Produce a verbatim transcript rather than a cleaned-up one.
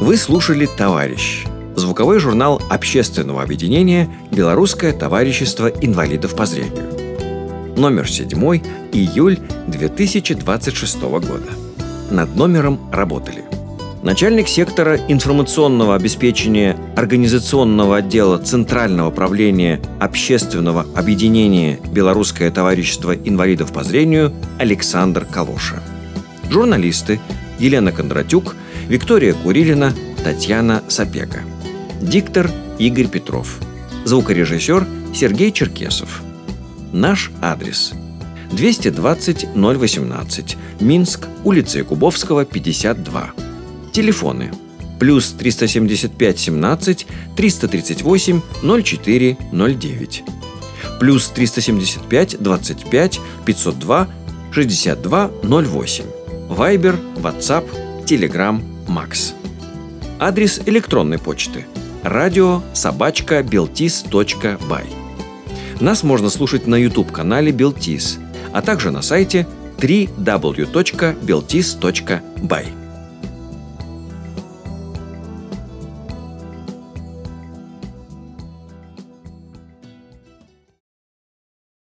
Вы слушали «Товарищ» – звуковой журнал общественного объединения «Белорусское товарищество инвалидов по зрению». Номер седьмой, июль две тысячи двадцать шестого года. Над номером работали начальник сектора информационного обеспечения организационного отдела Центрального правления общественного объединения «Белорусское товарищество инвалидов по зрению» Александр Калоша. Журналисты Елена Кондратюк, Виктория Курилина, Татьяна Сапега. Диктор Игорь Петров. Звукорежиссер Сергей Черкесов. Наш адрес: двести двадцать ноль восемнадцать, Минск, улица Якубовского, пятьдесят два. Телефоны: плюс триста семьдесят пять семнадцать триста тридцать восемь ноль четыре ноль девять, плюс триста семьдесят пять двадцать пять пятьсот два шестьдесят два ноль восемь. Вайбер, Ватсап, Телеграм, Макс. Адрес электронной почты: радио собачка белтис точка бай. Нас можно слушать на YouTube-канале Белтис, а также на сайте дабл ю дабл ю дабл ю точка белтис точка бай.